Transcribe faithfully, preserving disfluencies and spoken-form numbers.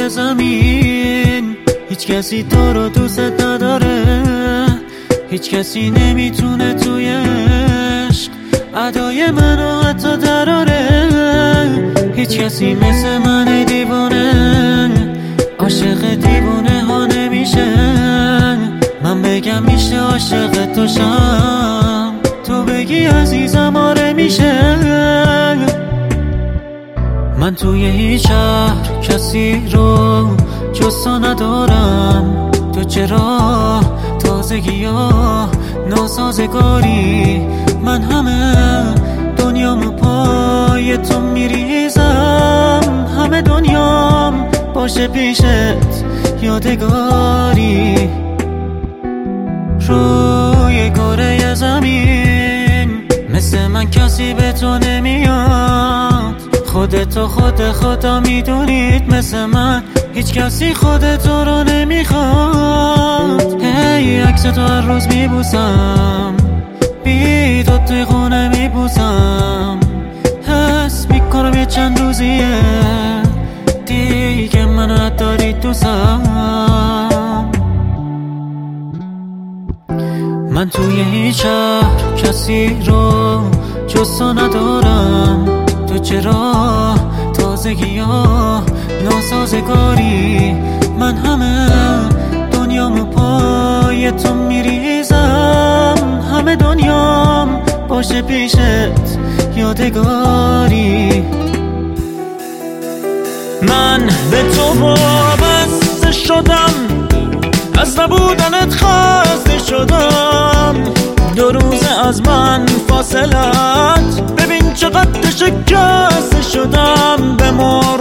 زمین هیچ کسی تو رو دوست نداره، هیچ کسی نمیتونه توی عشق ادای منو حتی دراره. هیچ کسی مثل من دیوانه عاشق دیوانه ها نمیشه. من بگم میشه عاشق تو شم، تو بگی عزیزم آره میشه. من توی هیچ شهر کسی رو جز تو ندارم. تو چرا تازگی ها ناسازگاری؟ من همه دنیامو پای تو میریزم، همه دنیام باشه پیشت یادگاری. روی کره زمین مثل من کسی به تو نمیاد. خودتو خود خدا میدونید مثل من هیچ کسی خودتو رو نمیخواد. هی عکس تو هر روز میبوسم، بی تو توی خونه میبوسم. حس میکنم یه چند روزیه دیگه منو نداری دوستم. من توی هیچ شهر کسی رو جز تو ندارم. تو چرا تازگی ها ناسازگاری؟ من همه دنیامو پای تو میریزم، همه دنیام باشه پیشت یادگاری. من به تو وابسته شدم، از نبودنت خسته شدم. دو روزه از من فاصلت، ببین چقدر شکسته شدم. به مر